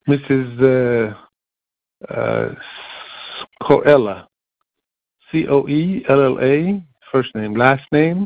Mrs. Coella, Coella, first name, last name,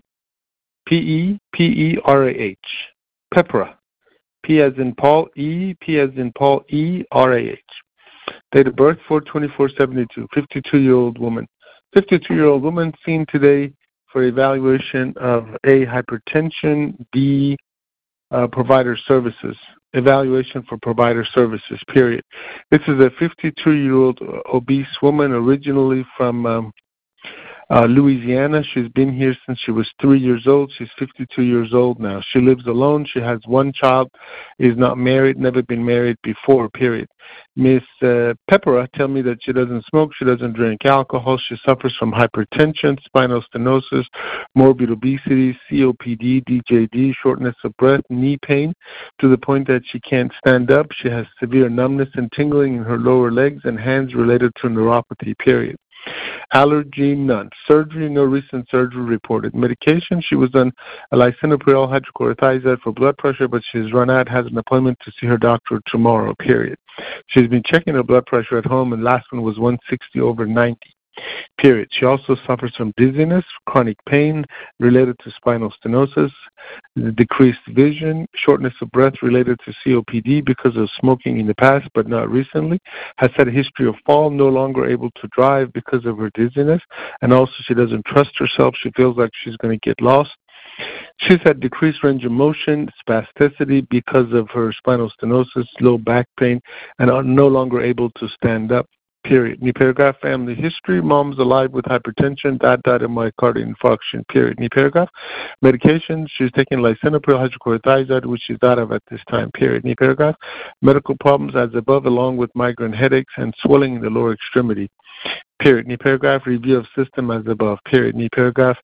Peperah. Pepera, P as in Paul, P as in Paul, Erah. Date of birth, 4/24/72, 52-year-old woman. 52-year-old woman seen today for evaluation of A, hypertension, B, provider services. Evaluation for provider services, period. This is a 52-year-old obese woman originally from Louisiana. She's been here since she was 3 years old. She's 52 years old now. She lives alone. She has one child, is not married, never been married before, period. Miss Pepera tell me that she doesn't smoke, she doesn't drink alcohol, she suffers from hypertension, spinal stenosis, morbid obesity, COPD, DJD, shortness of breath, knee pain, to the point that she can't stand up. She has severe numbness and tingling in her lower legs and hands related to neuropathy, period. Allergy, none. Surgery, no recent surgery reported. Medication, she was on lisinopril hydrochlorothiazide for blood pressure, but she's run out, has an appointment to see her doctor tomorrow, period. She's been checking her blood pressure at home, and last one was 160/90. Period. She also suffers from dizziness, chronic pain related to spinal stenosis, decreased vision, shortness of breath related to COPD because of smoking in the past but not recently, has had a history of fall, no longer able to drive because of her dizziness, and also she doesn't trust herself. She feels like she's going to get lost. She's had decreased range of motion, spasticity because of her spinal stenosis, low back pain, and are no longer able to stand up. Period. New paragraph, family history, mom's alive with hypertension, dad died of myocardial infarction, period. New paragraph, medication, she's taking lisinopril hydrochlorothiazide, which she's out of at this time, period. New paragraph, medical problems as above, along with migraine headaches and swelling in the lower extremity, period. New paragraph, review of system as above, period. New paragraph,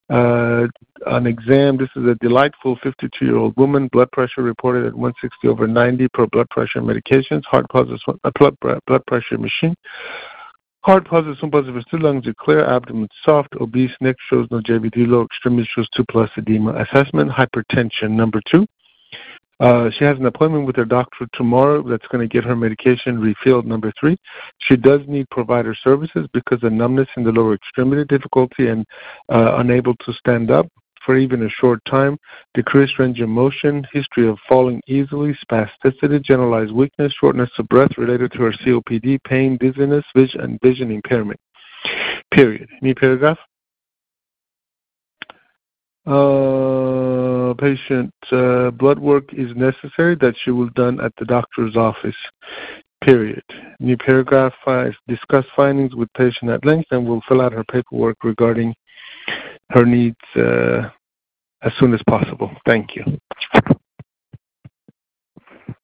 an exam, this is a delightful 52-year-old woman, blood pressure reported at 160/90 per blood pressure medications, heart pauses, blood pressure machine. Heart pauses, one positive, still lungs are clear, abdomen soft, obese, neck shows no JVD, low extremity shows 2+ edema. Assessment, hypertension, number 2. She has an appointment with her doctor tomorrow that's going to get her medication refilled, number 3. She does need provider services because of numbness in the lower extremity, difficulty and unable to stand up for even a short time, decreased range of motion, history of falling easily, spasticity, generalized weakness, shortness of breath related to her COPD, pain, dizziness, vision impairment, period. New paragraph. Patient blood work is necessary that she will done at the doctor's office, period. New paragraph 5, discuss findings with patient at length and will fill out her paperwork regarding her needs as soon as possible. Thank you.